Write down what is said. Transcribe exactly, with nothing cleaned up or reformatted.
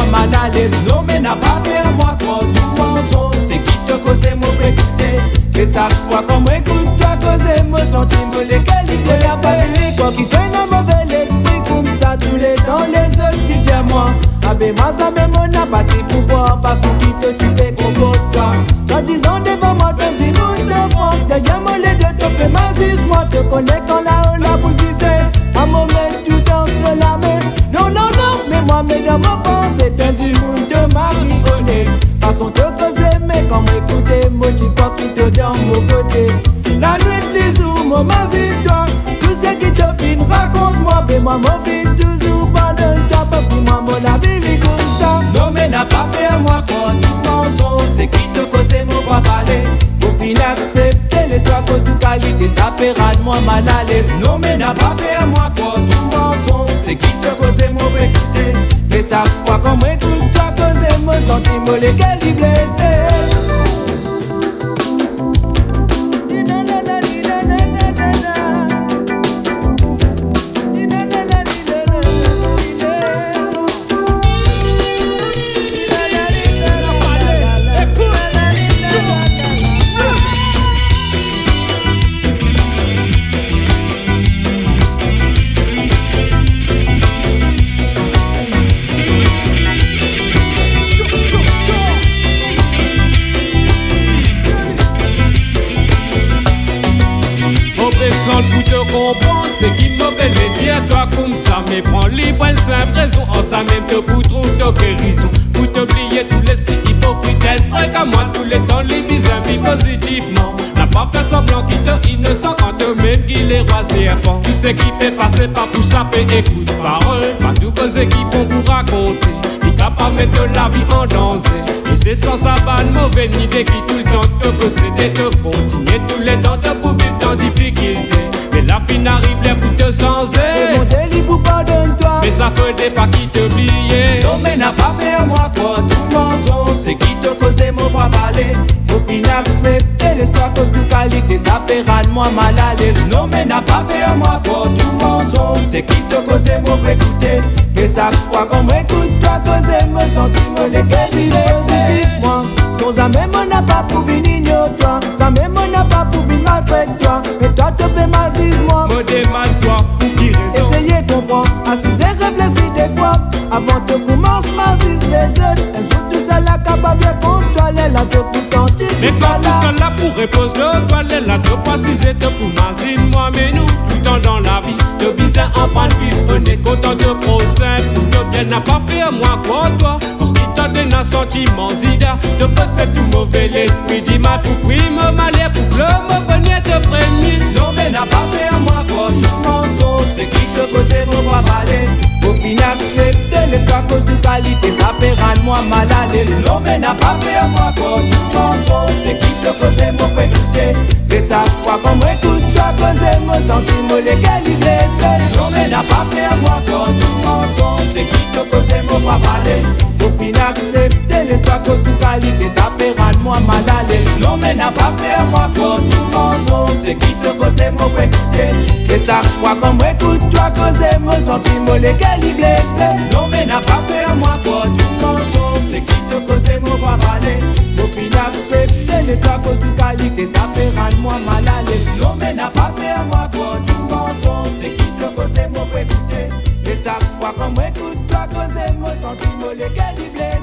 moi mal à l'aise. Non mais n'a pas fait à moi croire tout mensonge. C'est qui te cause mon écouter. Et chaque fois qu'on m'écoute, toi cause mon sentiment. Lesquels il te l'a pas vu. Quoi qui traîne un mauvais esprit comme ça tous les temps. Les autres tu dis à moi. Abe moi ça même on a bâti pour voir. Façon qui te tue comporte toi. Toi disant devant moi ton petit bout de fond. Derrière moi les deux topes m'assise. Moi te connais quand là on l'a bousissé. À mon mec tout dans la main. Non non non mais moi mais dans mon pense c'est un petit bout de marionnette. Façon te causer mais quand m'écouter. Moi tu crois qui te dans mon côté. La nuit les jours moi m'assise toi. Tout ce qui te filme raconte-moi. Mais moi mon fils toujours pas de temps. Parce que moi mon avis est comme ça. Non mais n'a pas fait à moi quoi tout mensonge. C'est qui te causait mon bras balai. Au final accepter l'histoire cause de qualité. Ça fait rendre-moi mal à l'aise. Non mais n'a pas fait à moi quoi tout mensonge. C'est qui te causait mon écouter. Mais ça fois qu'on m'écoute toi causer mon sentiment. Lesquels il blessé. Pour te comprendre, c'est qui mauvais les dire toi comme ça. Mais prends libre et simple raison. En ça même te pour trouver ta guérison. Pour t'oublier tout l'esprit hypocrite. Elle ferait qu'à moi tous les temps les bizarres vivent positivement. N'a pas fait semblant qui te innocent quand te même qui les rois serpents. Tout ce qui peut passer par tout ça fait écoute parole. Pas tout cause qui bon pour raconter. Il t'a pas mettre la vie en danger. Et c'est sans ça pas de mauvaise idée qui tout le temps te posséder, te continuer tout le temps te pour vivre dans difficulté. Mais la fin arrive les pour te changer. Mon délit pour pardonne-toi. Mais ça faudrait pas qui t'oublier. Non mais n'a pas fait à moi quoi tout mensonge. C'est qui te causait mon bras balai. Au final accepter l'histoire cause de qualité. Ça fait rendre-moi mal à l'aise. Non mais n'a pas fait à moi quoi tout mensonge. C'est qui te causait mon écouter. Mais chaque fois qu'on m'écoute toi causer mon sentiment. Lesquels il est positivement. Nos amis on n'a pas pour venir toi. Ça même on n'a pas pour venir maltraiter toi. Mais toi te fais m'assise moi. Me demande toi pour qui raison. Essayez de comprendre, assisez, réfléchis des fois. Avant de commencer, m'assise les autres. Elles ont tout ça là, capable bien contre toi. Elle a deux pour sentir tout mais ça pas tout là. seul là pour reposer le doigt. Elle a deux pas si j'étais pour m'asine. Moi mais nous, tout le temps dans la vie. De bizarre en prendre vivre, on est content de procès. Tout le bien n'a pas fait à moi quoi toi. Parce qu'il t'a donné un sentiment zida. De possède tout mauvais l'esprit. Dis-moi tout prix, me malais pour que me venir te prévenir. Non mais n'a pas fait à moi quoi tout mensonge. C'est qui te causait mon bras balai. Au final accepter l'histoire cause de qualité. Ça fait rendre-moi mal à l'aise. Non mais n'a pas fait à moi quoi tout mensonge. C'est qui te causait mon écouter. Mais ça fois qu'on m'écoute toi causer mon sentiment. Lesquels il blessé. Non mais n'a pas fait à moi quoi tout mensonge. C'est qui te causait mon bras balai. Au final accepter l'histoire cause de qualité. Ça fait rendre-moi mal à l'aise. Non mais n'a pas fait à moi quoi tout mensonge. C'est qui te causait mon écouter. Mais ça fois qu'on m'écoute toi causer mon sentiment. Lesquels il blessé. Non mais n'a pas fait à moi quoi tout mensonge. C'est qui te causait mon bras balai. Au final accepter l'histoire cause de qualité. Ça fait rendre-moi mal à l'aise. Non mais n'a pas fait à moi quoi tout mensonge. C'est qui te causait mon écouter. Mais ça fois qu'on m'écoute toi causer mon sentiment. Lesquels il blessé.